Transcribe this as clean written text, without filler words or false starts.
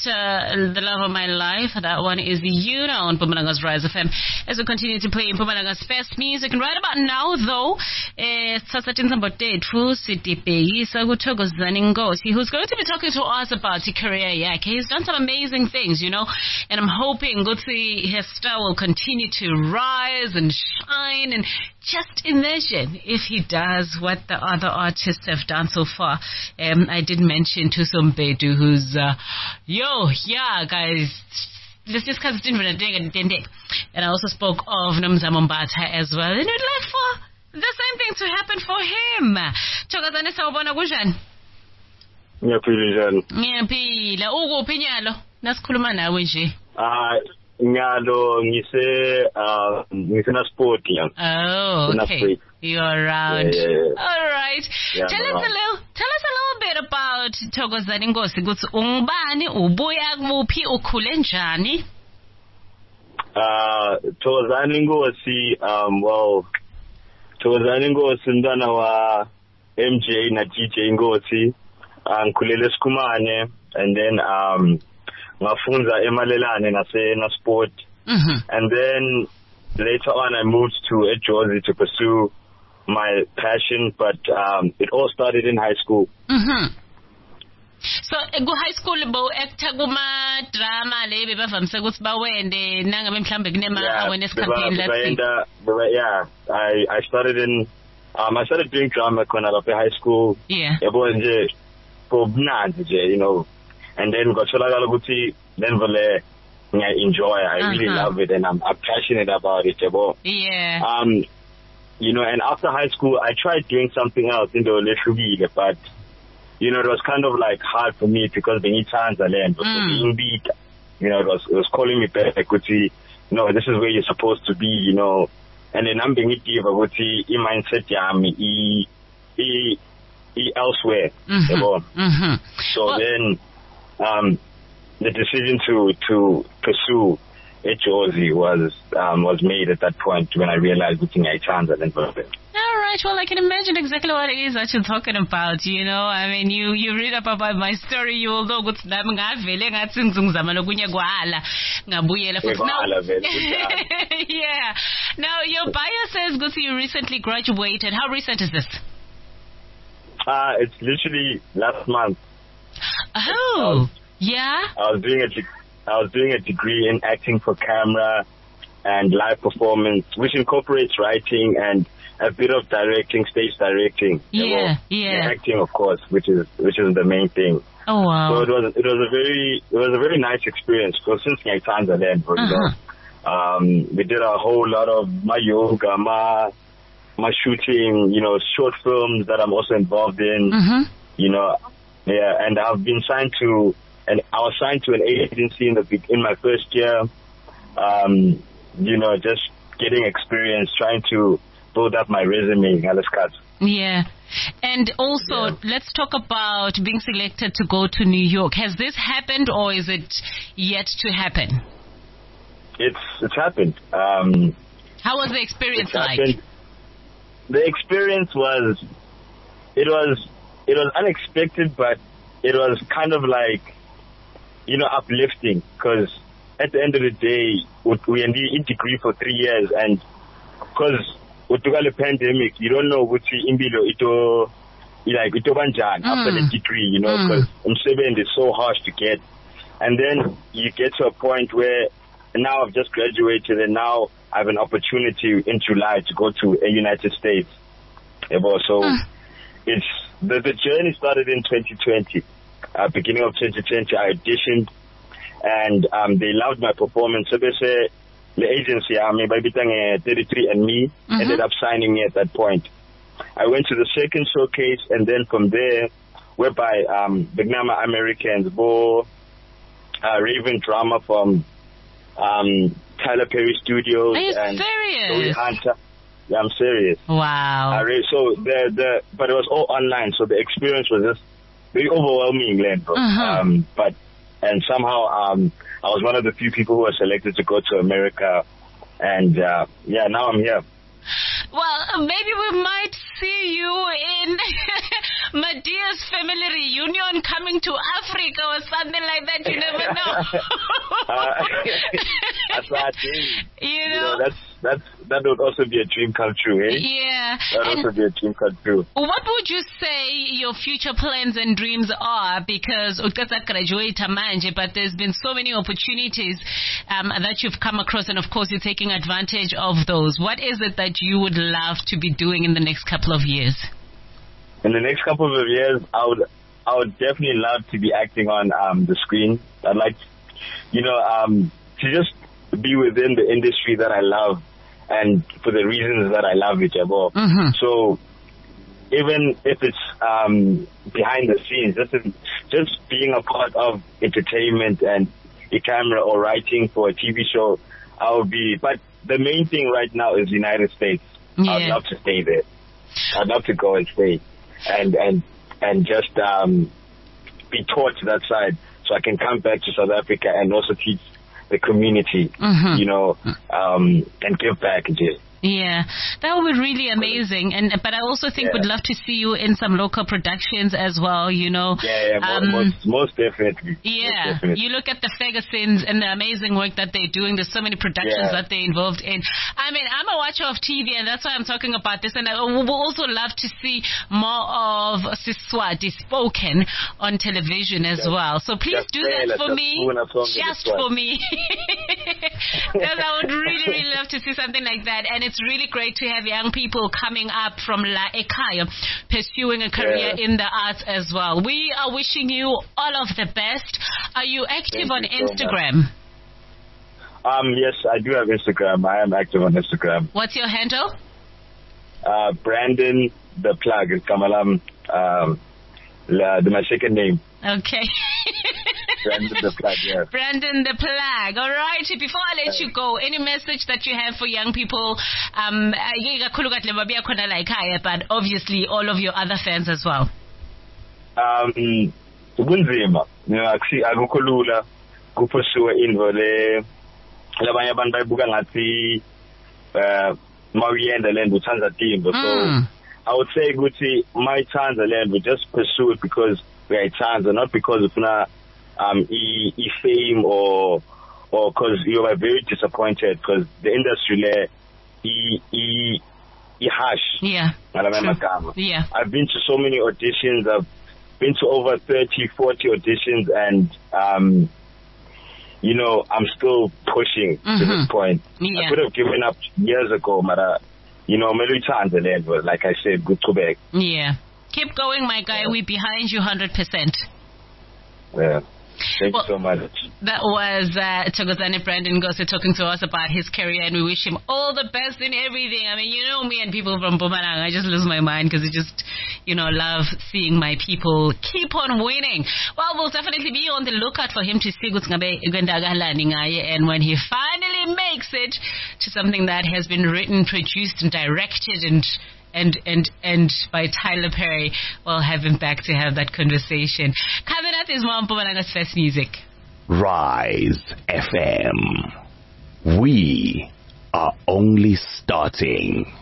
The Love of My Life. That one is you know on Mpumalanga's Rise FM. As we continue to play Mpumalanga's best music. And right about now, though, Sasatin Sambotetfu Sitipeyisa Thokozani Ngosi, who's going to be talking to us about his career. Yeah, he's done some amazing things, you know, and I'm hoping his star will continue to rise and shine, and just imagine if he does what the other artists have done so far. I did mention Thuso Mpedu, who's guys, let's discuss it and I also spoke of Nomzamo Mbatha as well, and we'd like for the same thing to happen for him. Thokozani sawubona kunjani? Ngiyaphila njani? Ngiyaphila. Ukuphi Nyalo? Nasikhuluma nawe nje. Nyalo ngise na sport yang. Oh, okay. You're around. Yeah. All right. Yeah, tell us a little bit about Thokozani Ngosi. Ukuthi ungubani, ubuya kuphi, ukhule njani? Thokozani Ngosi, Thokozani Ngosi mntwana wa MJ na DJ Ngosi. Ngikhulele eSkumane, and then ngafunza eMalelane na sport. And then later on I moved to eJozi to pursue my passion, but it all started in high school. So high school bo actor kuma drama le bebavamise ukuthi bawende nangabe mhlambe kunema awareness campaign I started in I started doing drama when I was in high school. Yeah. You know, and then got to then I enjoy. I really love it, and I'm passionate about it. Yeah. You know, and after high school, I tried doing something else in the Leshugile, but you know, it was kind of like hard for me because the times I learned, but being beat, you know, it was calling me back. You know, this is where you're supposed to be, you know, and then I'm being it mindset, elsewhere. So then, the decision to pursue eJozi was made at that point when I realized looking at chance and then perfect. All right, well, I can imagine exactly what it is that you're talking about, you know. I mean, you read up about my story, you will know ukuthi nami ngavele ngathi ngizungizama lokunye kwala ngabuyela futhi. Yeah. Now, your bio says ukuthi you recently graduated. How recent is this? It's literally last month. Oh, yeah? I was doing a degree in acting for camera and live performance, which incorporates writing and a bit of directing, stage directing. Yeah. Acting, of course, which is the main thing. Oh wow! So it was a very nice experience. Because since I learned, for example, we did a whole lot of my yoga, my shooting, you know, short films that I'm also involved in. You know, and I was signed to an agency in my first year. You know, just getting experience, trying to build up my resume. Yeah. And also, let's talk about being selected to go to New York. Has this happened or is it yet to happen? It's happened. How was the experience like? The experience was unexpected, but it was kind of like, you know, uplifting, because at the end of the day, we indeed degree for 3 years, and because with the pandemic, you don't know which imbilo ito banjan after the degree, you know, because umsebenzi is so harsh to get, and then you get to a point where now I've just graduated, and now I have an opportunity in July to go to the United States. So it's the journey started in 2020. Beginning of 2020, I auditioned, and they loved my performance. So they say the agency, by 33andMe, ended up signing me at that point. I went to the second showcase, and then from there, whereby Bignama Americans, Raven Drama from Tyler Perry Studios. Are you and serious? Hunter. Yeah, I'm serious. Wow. So but it was all online, so the experience was just very overwhelming, and somehow I was one of the few people who were selected to go to America, and now I'm here. Well, maybe we might see you in Madia's family reunion coming to Africa or something like that. You never know. That's what I think. You know, that would also be a dream come true, eh? Yeah. That would also be a dream come true. What would you say your future plans and dreams are? Because ukatsa graduate manje, but there's been so many opportunities that you've come across, and of course you're taking advantage of those. What is it that you would love to be doing in the next couple of years? In the next couple of years, I would definitely love to be acting on the screen. I'd like, to just be within the industry that I love, and for the reasons that I love it, Mm-hmm. So even if it's behind the scenes, just being a part of entertainment and a camera or writing for a TV show, I would be. But the main thing right now is the United States. Yeah. I'd love to stay there. I'd love to go and stay and just be taught that side, so I can come back to South Africa and also teach the community, Mm-hmm. and give back. Yeah, that would be really amazing. But I also think we'd love to see you in some local productions as well, most definitely. Yeah, most definitely. You look at the Fergusons and the amazing work that they're doing. There's so many productions that they're involved in. I mean, I'm a watcher of TV, and that's why I'm talking about this. And I would also love to see more of Siswati spoken on television as well. So please do that for me. Just for me. Because I would really, really love to see something like that. And it's really great to have young people coming up from La Ekaya pursuing a career in the arts as well. We are wishing you all of the best. Are you active on Instagram? Yes, I do have Instagram. I am active on Instagram. What's your handle? Brandon the Plug is Kamalam. My second name. Okay. Brandon the Plug, yeah. Brandon the Plug. All right. Before I let you go, any message that you have for young people? But obviously all of your other fans as well. Kunzima. Akukulula kupursue into labanye abantu bayibuka ngathi mawuyenda lento uthanza timbo. So I would say ukuthi mayithanza lento, just pursue it because uyayithanza, not because ufuna fame or because you are very disappointed because the industry there harsh. Yeah. Yeah. I've been to so many auditions. I've been to over 30, 40 auditions, and I'm still pushing to this point. Yeah. I could have given up years ago, but like I said, good to back. Yeah. Keep going, my guy. We're behind you 100%. Yeah. Thank you so much. That was Thokozani Brandon Ngose talking to us about his career, and we wish him all the best in everything. I mean, me and people from Mpumalanga, I just lose my mind because I just, love seeing my people keep on winning. Well, we'll definitely be on the lookout for him to see and when he finally makes it to something that has been written, produced, and directed and by Tyler Perry, we'll have him back to have that conversation. Coming up is more Mpumalanga's First Music. Rise FM. We are only starting.